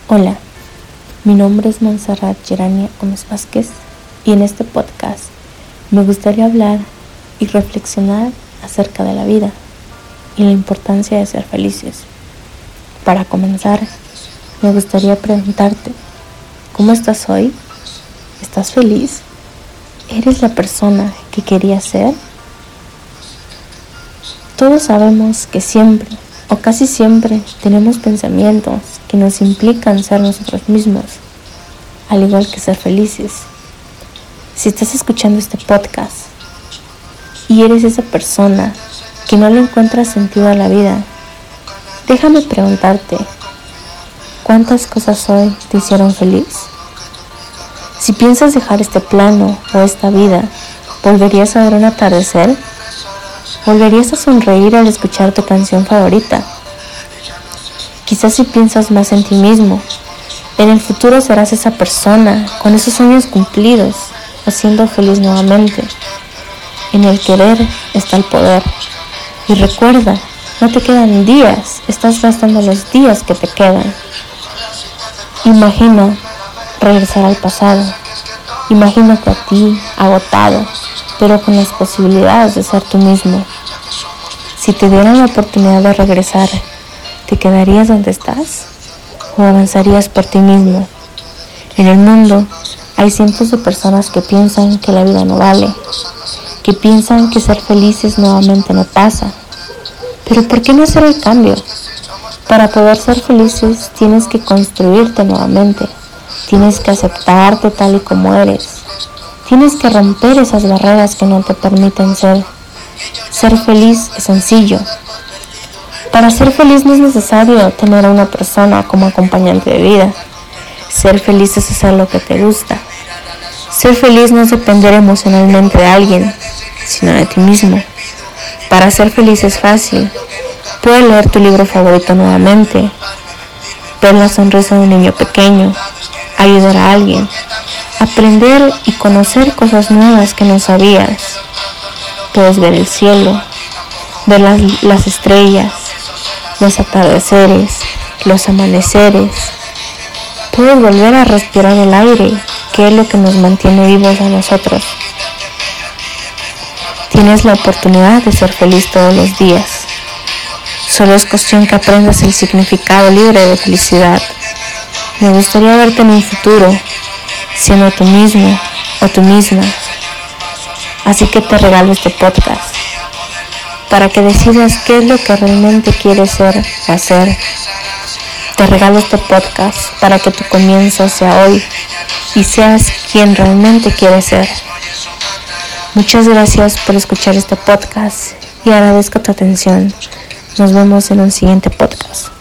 Hola, mi nombre es Montserrat Gerania Gómez Vázquez y en este podcast me gustaría hablar y reflexionar acerca de la vida y la importancia de ser felices. Para comenzar, me gustaría preguntarte, ¿cómo estás hoy? ¿Estás feliz? ¿Eres la persona que querías ser? Todos sabemos que siempre o casi siempre tenemos pensamientos que nos implican ser nosotros mismos, al igual que ser felices. Si estás escuchando este podcast y eres esa persona que no le encuentra sentido a la vida, déjame preguntarte, ¿cuántas cosas hoy te hicieron feliz? Si piensas dejar este plano o esta vida, ¿volverías a ver un atardecer? ¿Volverías a sonreír al escuchar tu canción favorita? Quizás si piensas más en ti mismo, en el futuro serás esa persona con esos sueños cumplidos o siendo feliz nuevamente. En el querer está el poder. Y recuerda, no te quedan días, estás gastando los días que te quedan. Imagina regresar al pasado. Imagínate a ti, agotado, pero con las posibilidades de ser tú mismo. Si te dieran la oportunidad de regresar, ¿te quedarías donde estás? ¿O avanzarías por ti mismo? En el mundo hay cientos de personas que piensan que la vida no vale, que piensan que ser felices nuevamente no pasa. Pero ¿por qué no hacer el cambio? Para poder ser felices tienes que construirte nuevamente, tienes que aceptarte tal y como eres, tienes que romper esas barreras que no te permiten ser. Ser feliz es sencillo. Para ser feliz no es necesario tener a una persona como acompañante de vida. Ser feliz es hacer lo que te gusta. Ser feliz no es depender emocionalmente de alguien, sino de ti mismo. Para ser feliz es fácil. Puedes leer tu libro favorito nuevamente, ver la sonrisa de un niño pequeño, ayudar a alguien, aprender y conocer cosas nuevas que no sabías. Puedes ver el cielo, ver las estrellas, los atardeceres, los amaneceres. Puedes volver a respirar el aire, que es lo que nos mantiene vivos a nosotros. Tienes la oportunidad de ser feliz todos los días. Solo es cuestión que aprendas el significado libre de felicidad. Me gustaría verte en un futuro, siendo tú mismo o tú misma. Así que te regalo este podcast, para que decidas qué es lo que realmente quieres ser o hacer. Te regalo este podcast para que tu comienzo sea hoy y seas quien realmente quieres ser. Muchas gracias por escuchar este podcast y agradezco tu atención. Nos vemos en un siguiente podcast.